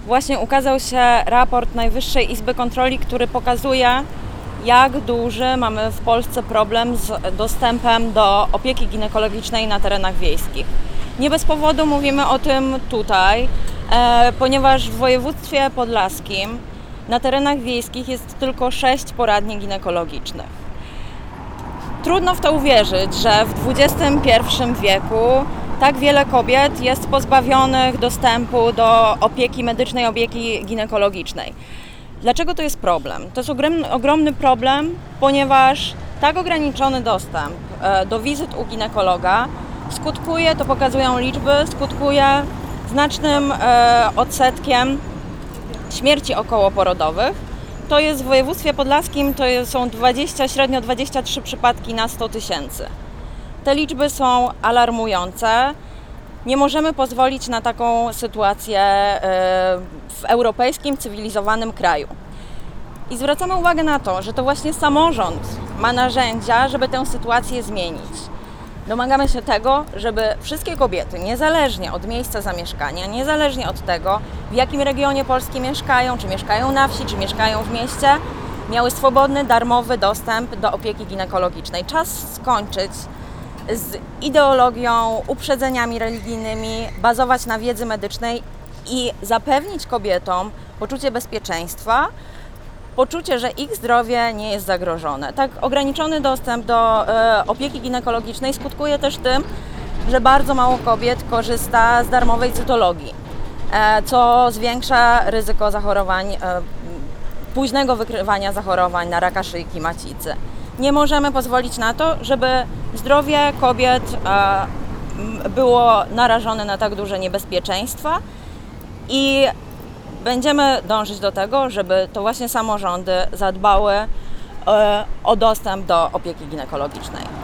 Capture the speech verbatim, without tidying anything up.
właśnie ukazał się raport Najwyższej Izby Kontroli, który pokazuje, jak duży mamy w Polsce problem z dostępem do opieki ginekologicznej na terenach wiejskich. Nie bez powodu mówimy o tym tutaj, e, ponieważ w województwie podlaskim na terenach wiejskich jest tylko sześć poradni ginekologicznych. Trudno w to uwierzyć, że w dwudziestym pierwszym wieku tak wiele kobiet jest pozbawionych dostępu do opieki medycznej, opieki ginekologicznej. Dlaczego to jest problem? To jest ogromny, ogromny problem, ponieważ tak ograniczony dostęp do wizyt u ginekologa skutkuje, to pokazują liczby, skutkuje znacznym odsetkiem śmierci okołoporodowych. To jest w województwie podlaskim, to są dwadzieścia, średnio dwadzieścia trzy przypadki na sto tysięcy. Te liczby są alarmujące. Nie możemy pozwolić na taką sytuację w europejskim, cywilizowanym kraju. I zwracamy uwagę na to, że to właśnie samorząd ma narzędzia, żeby tę sytuację zmienić. Domagamy się tego, żeby wszystkie kobiety, niezależnie od miejsca zamieszkania, niezależnie od tego, w jakim regionie Polski mieszkają, czy mieszkają na wsi, czy mieszkają w mieście, miały swobodny, darmowy dostęp do opieki ginekologicznej. Czas skończyć z ideologią, uprzedzeniami religijnymi, bazować na wiedzy medycznej i zapewnić kobietom poczucie bezpieczeństwa, poczucie, że ich zdrowie nie jest zagrożone. Tak ograniczony dostęp do e, opieki ginekologicznej skutkuje też tym, że bardzo mało kobiet korzysta z darmowej cytologii, e, co zwiększa ryzyko zachorowań, e, późnego wykrywania zachorowań na raka szyjki macicy. Nie możemy pozwolić na to, żeby zdrowie kobiet e, było narażone na tak duże niebezpieczeństwa i będziemy dążyć do tego, żeby to właśnie samorządy zadbały o dostęp do opieki ginekologicznej.